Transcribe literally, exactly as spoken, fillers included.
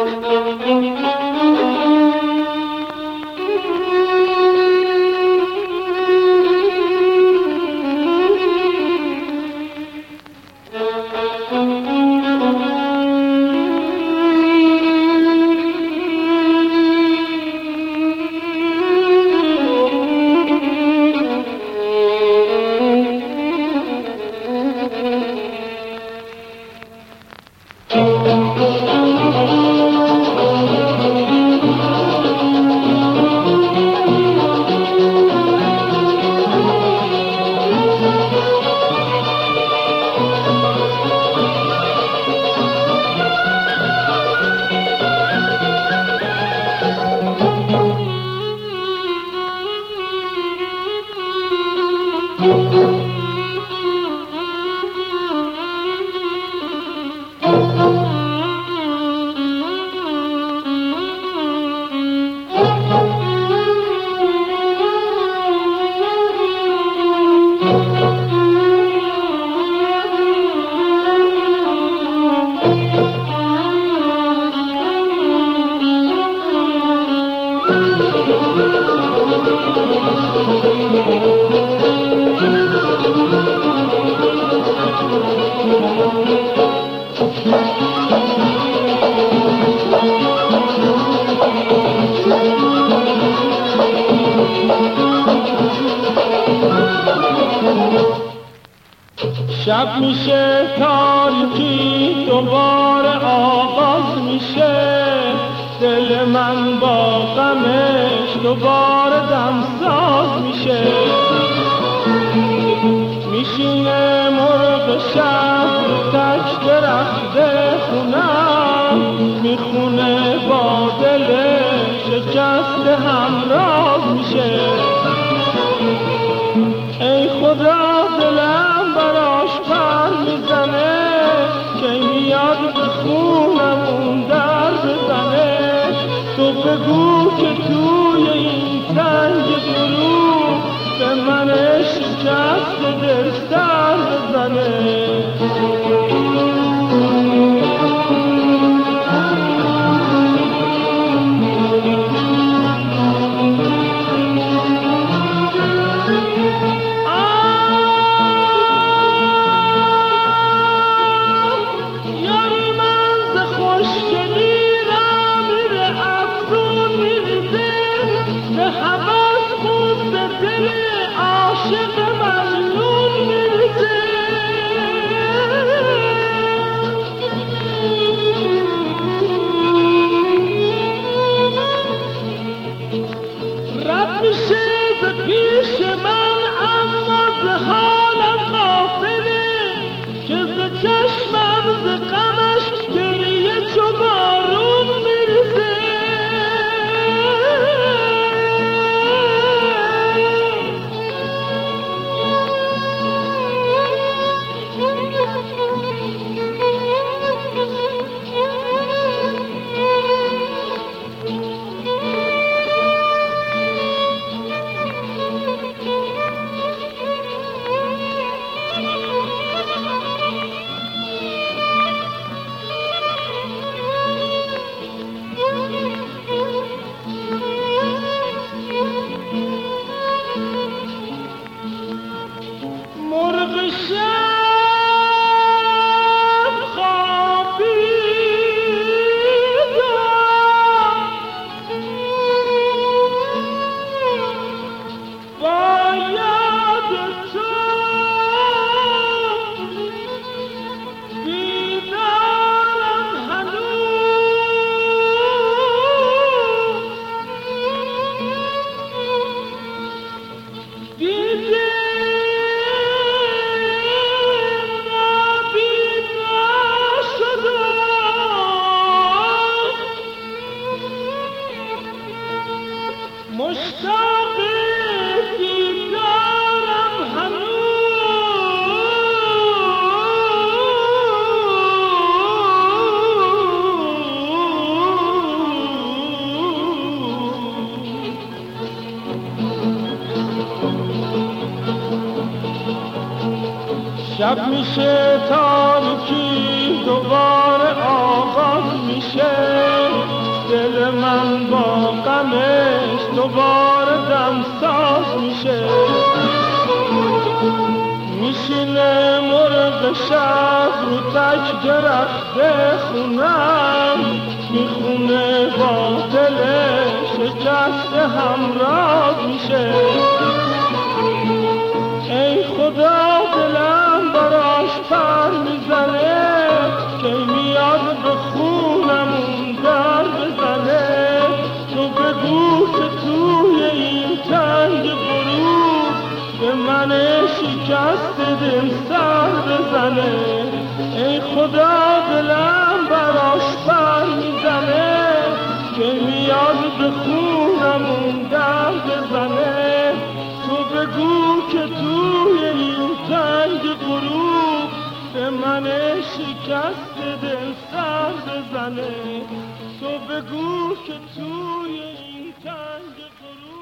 شب میشه تاریکی دوباره آغاز میشه، دل من با غمش دوباره دمساز میشه. میشینه مرغ شب تک درخت خونم، میخونه با دل شکست همراز میشه. ای خدا دلم براش پر میزنه، که میاد به خونمون در بزنه. تو بگو که توی این تنگ دروغ به من شکست دل سر بزنه. شب میشه تاریکی دوباره آغاز میشه، دل من با غمش دوباره دمساز میشه. میشینه مرغ شب رو تک درخت خونم، میخونه با دلش شکست همراز میشه. ای خدا دلم براش پر میزنه، که میاد به خونمون در بزنه. تو بگو که توی این تنگ غروب به من شکست دل سر بزنه. ای خدا دلم براش پر میزنه، که میاد به خونمون در بزنه. تو بگو که توی این تنگ غروب به من شکست دل سر بزنه. تو بگو که توی این تنگ غروب